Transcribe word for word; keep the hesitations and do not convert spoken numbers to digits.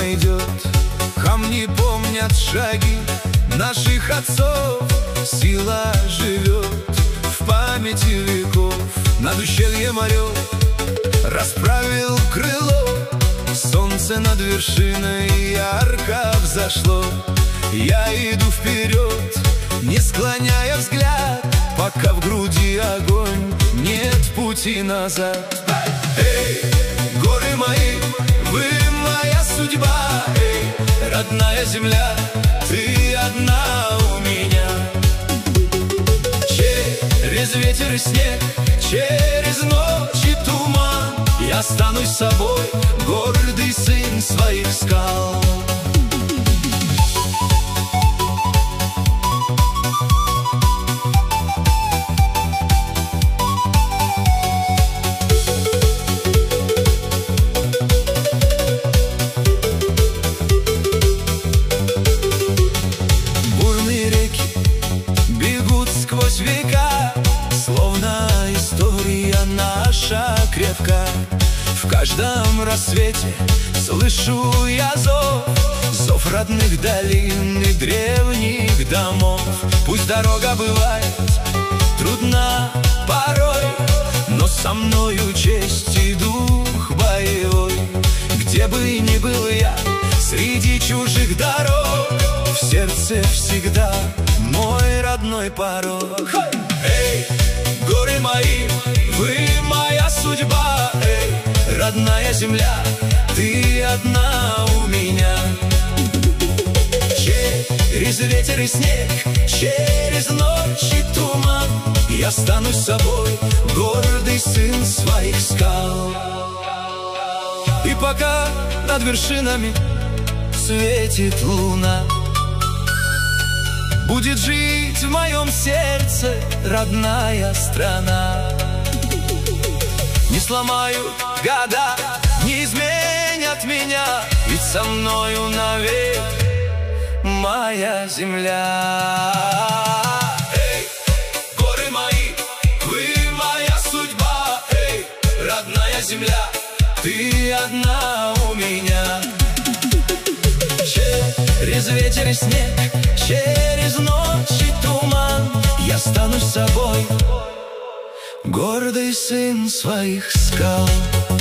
найдет. Камни помнят шаги наших отцов. Сила живет в памяти веков. Над ущельем орел расправил крыло. Солнце над вершиной ярко взошло. Я иду вперед, не склоняя взгляд, пока в груди огонь, нет пути назад. Эй, горы мои, вы моя судьба. Эй, родная земля, ты одна у меня. Через ветер и снег, через ночь и туман я останусь собой, гордый сын своих скал. Бурные реки бегут сквозь века, словно история наша крепка. В каждом рассвете слышу я зов, зов родных долин и древних домов. Пусть дорога бывает трудна порой, но со мною честь и дух боевой. Где бы ни был я, среди чужих дорог, в сердце всегда мой родной порог. Эй, горы мои, вы моя судьба. Эй, родная земля, ты одна у меня. Через ветер и снег, через ночь и туман я стану собой, гордый сын своих скал. И пока над вершинами светит луна, будет жить в моем сердце родная страна. Не сломают года, не изменят меня, ведь со мною навек моя земля. Эй, горы мои, вы моя судьба. Эй, родная земля, ты одна у меня. Через ветер и снег, через ночь и туман я стану собой, гордый сын своих скал.